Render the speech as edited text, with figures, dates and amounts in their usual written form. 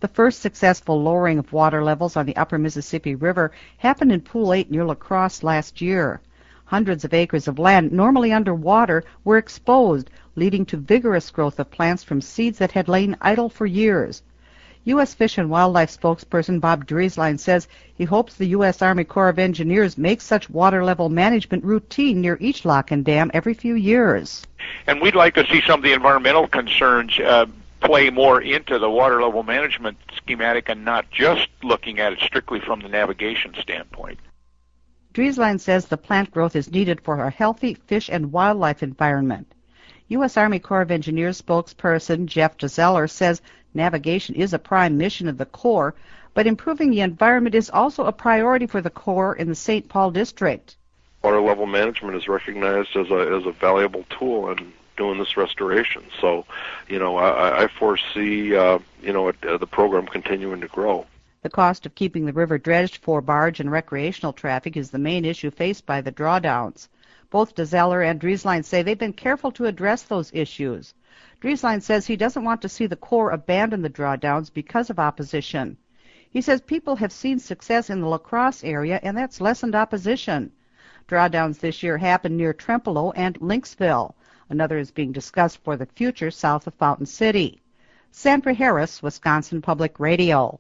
The first successful lowering of water levels on the upper Mississippi River happened in Pool 8 near La Crosse last year. Hundreds of acres of land normally underwater were exposed, leading to vigorous growth of plants from seeds that had lain idle for years. U.S. Fish and Wildlife spokesperson Bob Drieslein says he hopes the U.S. Army Corps of Engineers makes such water level management routine near each lock and dam every few years. And we'd like to see some of the environmental concerns play more into the water level management schematic and not just looking at it strictly from the navigation standpoint. Drieslein says the plant growth is needed for a healthy fish and wildlife environment. U.S. Army Corps of Engineers spokesperson Jeff DeZeller says navigation is a prime mission of the Corps, but improving the environment is also a priority for the Corps in the St. Paul district. Water level management is recognized as a valuable tool in doing this restoration. So, I foresee, the program continuing to grow. The cost of keeping the river dredged for barge and recreational traffic is the main issue faced by the drawdowns. Both DeZeller and Drieslein say they've been careful to address those issues. Drieslein says he doesn't want to see the Corps abandon the drawdowns because of opposition. He says people have seen success in the La Crosse area, and that's lessened opposition. Drawdowns this year happen near Trempealeau and Lynxville. Another is being discussed for the future south of Fountain City. Sandra Harris, Wisconsin Public Radio.